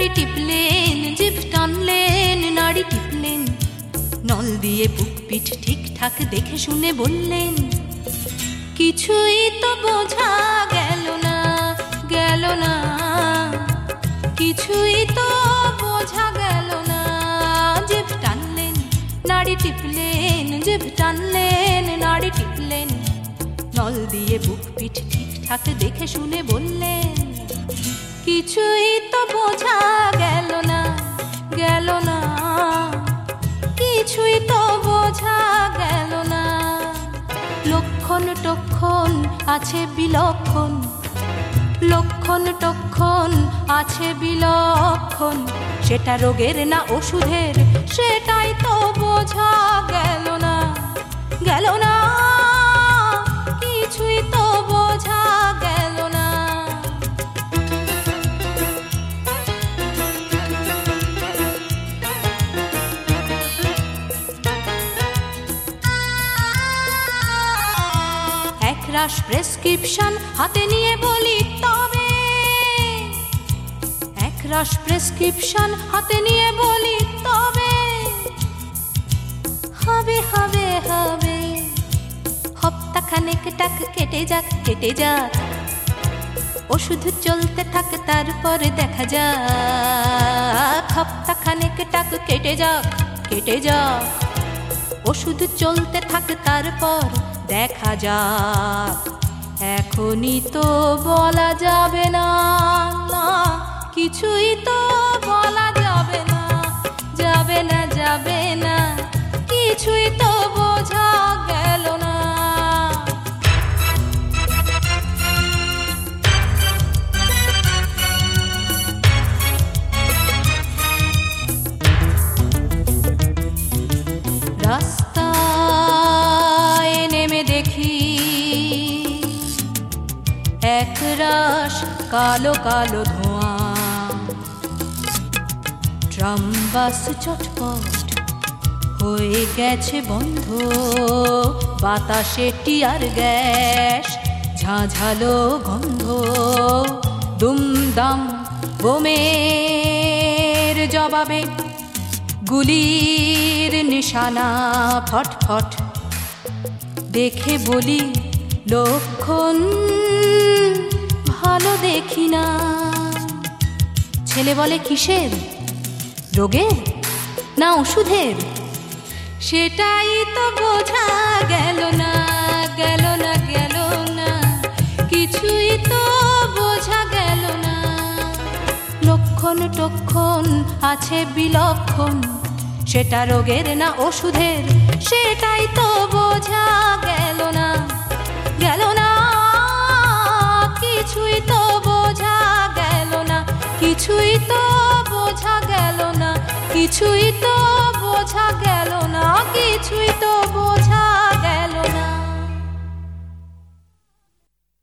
নাড়ি টিপলেন, জিভ টানলেন, নাড়ি টিপলেন, নল দিয়ে বুক পিঠ ঠিকঠাক দেখে শুনে বললেন, কিছুই তো বোঝা গেল না, গেল না, কিছুই তো বোঝা গেল না। জিভ টানলেন, নাড়ি টিপলেন, জিভ টানলেন, নাড়ি টিপলেন, নল দিয়ে বুক পিঠ ঠিকঠাক দেখে শুনে বললেন, কিছুই তো বোঝা গেল না, গেল না, কিছুই তো বোঝা গেল না। লক্ষণ টক্ষণ আছে বিলক্ষণ, লক্ষণ টক্ষণ আছে বিলক্ষণ, সেটা রোগের না ওষুধের, সেটাই তো বোঝা গেল না, গেল না, কিছুই তো বোঝা গেল না। একরাশ প্রেসক্রিপশন হাতে নিয়ে বলি তবে, একরাশ প্রেসক্রিপশন হাতে নিয়ে বলি তবে, হবে হবে হবে, হপ্তাখানেক টাক কেটে যাক, কেটে যাক, ওষুধ চলতে থাক তারপরে দেখা যাক। হপ্তাখানেক টাক কেটে যাক, কেটে যাক, ওষুধ চলতে থাক তারপর দেখা যাক। এখনই তো বলা যাবে না, না, কিছুই তো বলা যাবে না, যাবে না, যাবে না, কিছুই তো বোঝা গেল না। রাস্তায় নেমে দেখি একরাশ কালো কালো ধোঁয়া, ট্রাম বাস চটপট হয়ে গেছে বন্ধ, বাতাসে টিয়ার গ্যাস ঝাঁঝালো গন্ধ, দুমদাম বোমের জবাবে গুলির নিশানা ফটফট, দেখে বলি লক্ষণ ভালো দেখি না। ছেলে বলে কিসের, রোগের না ওষুধের, সেটাই তো বোঝা গেল না, গেল না, গেল না, কিছুই তো বোঝা গেল না। লক্ষণ টক্ষণ আছে বিলক্ষণ, সেটা রোগের না ওষুধের, সেটাই তো বোঝা গেল না, গেল না, কিছুই তো বোঝা গেল না, কিছুই তো বোঝা গেল না, কিছুই তো